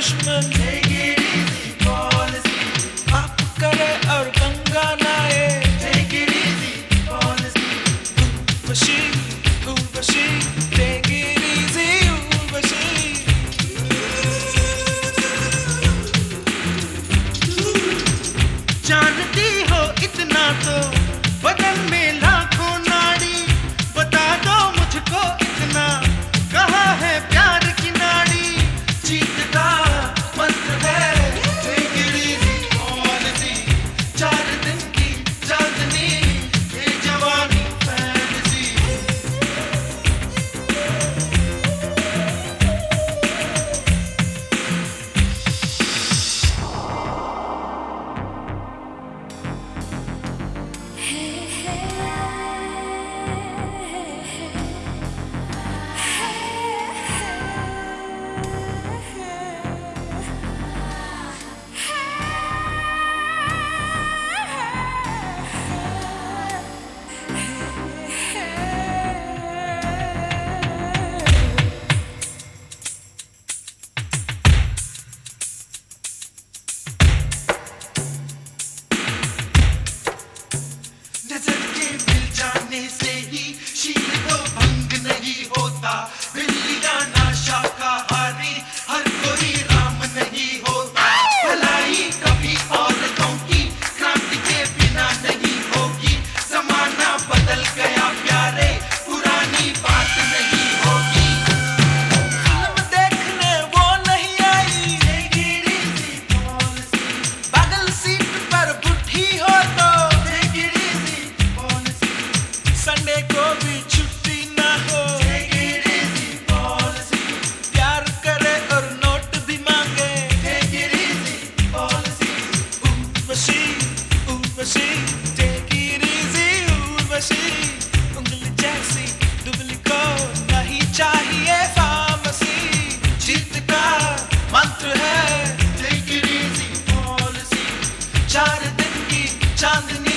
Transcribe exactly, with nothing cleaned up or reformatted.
दुश्मन पाप करे और गंगा नहाए। Urvashi Urvashi take it easy Urvashi. जानती हो इतना तो बदन में लाखों नाड़ी, बता दो मुझको इतना कहाँ है प्यार की नाड़ी। जीत का मंत्र है take it easy policy। चार दिन की चांदनी ये जवानी फैंटेसी। नजर के मिल जाने से ही शील तो भंग नहीं होता, बिल्लियां ना शाकाहारी हर कोई राम नहीं होता। भलाई कभी औरतों की क्रांति के बिना नहीं होगी, जमाना बदल गया प्यारे पुरानी बात नहीं होगी। फिल्म देखने वो नहीं आई take it easy policy। बगल सीट पर बुढ़ी हो तो take it easy policy। Sunday को भी छुट्टी ना हो take it easy policy। प्यार करे और नोट भी मांगे take it easy policy। Urvashi Urvashi take it easy Urvashi. उंगली जैसी दुबली को नहीं चाहिए फार्मेसी। जीत का मंत्र है take it easy policy। चार दिन की चांदनी